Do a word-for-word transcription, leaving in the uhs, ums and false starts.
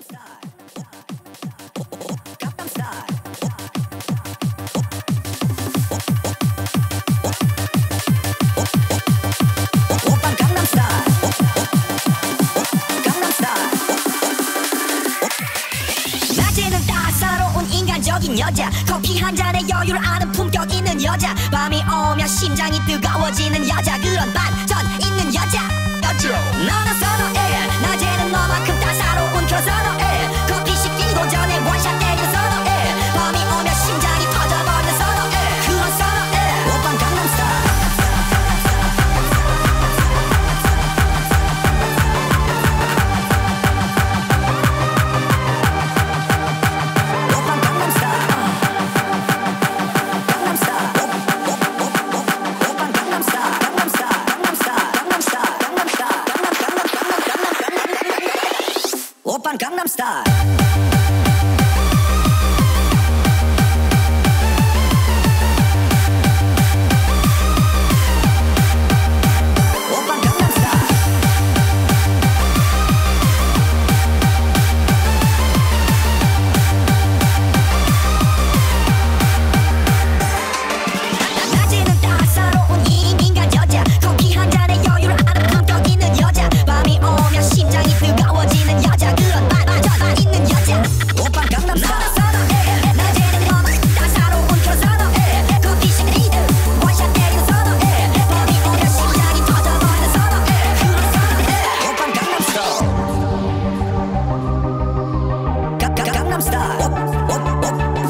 낮에는 따사로운 인간적인 여자, 커피 한 잔에 여유를 아는 품격 있는 여자, 밤이 오면 심장이 뜨거워지는 여자, 그런 반전 있는 여자. 너는 선호해, 낮에는 너만큼 따사로운 그 선호해, 커피 식기도 전에 원샷 때리는 선호해, 밤이 오면 심장이 터져버리는 선호해, 그런 선호해. 오빤 강남스타일. 오빤 강남스타일. 낮에는 따사로운 인간 여자, 커피 한 잔에 여유를 아는 품격 있는 여자, 밤이 오면 심장이 뜨거워지는 여자, 그런 반전 있는 여자. 오빤 강남스타일. 선호해, 낮에는 너만 따사로운 그 선호해, 커피 식기도 원샷 때리는 선호해, 밤이 오면 심장이 터져버리는 선호해, 그런 선호해. 오빤 강남스타일. 강남스타일.